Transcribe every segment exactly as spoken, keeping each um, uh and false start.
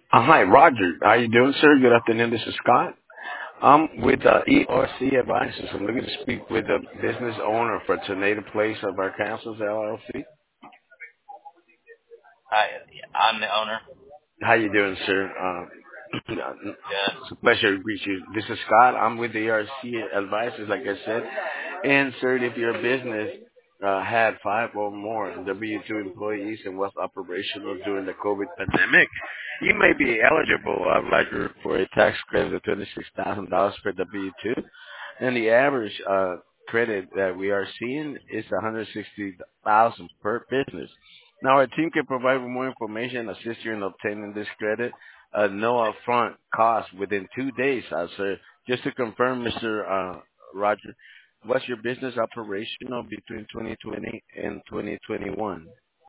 Uh, hi, Roger. How you doing, sir? Good afternoon. This is Scott. I'm with uh, E R C Advisors. I'm looking to speak with the business owner for Tornado Place of our Councils L L C. Hi, I'm the owner. How you doing, sir? Uh, Good. it's a pleasure to meet you. This is Scott. I'm with the E R C Advisors, like I said. And, sir, if your business uh, had five or more W two employees and was operational during the COVID pandemic, you may be eligible, uh, Roger, for a tax credit of twenty-six thousand dollars per W two. And the average uh, credit that we are seeing is one hundred sixty thousand dollars per business. Now, our team can provide more information, assist you in obtaining this credit. Uh, no upfront cost within two days, uh, sir. Just to confirm, Mister Uh, Roger, was your business operational between twenty twenty and twenty twenty-one?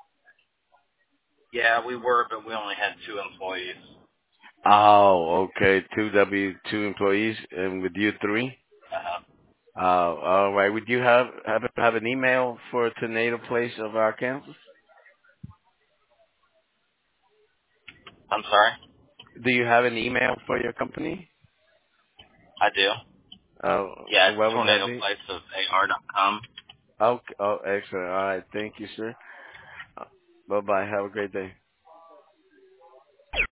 Yeah, we were, but we only had two employees. Oh, okay. Two W two employees, and with you three. Uh, Uh, all right. Would you have have have an email for Tornado Place of our campus? I'm sorry? Do you have an email for your company? I do. Uh, Yeah, it's what would that tornado be? place of A R dot com. Okay. Oh, excellent. All right. Thank you, sir. Uh, bye bye. Have a great day.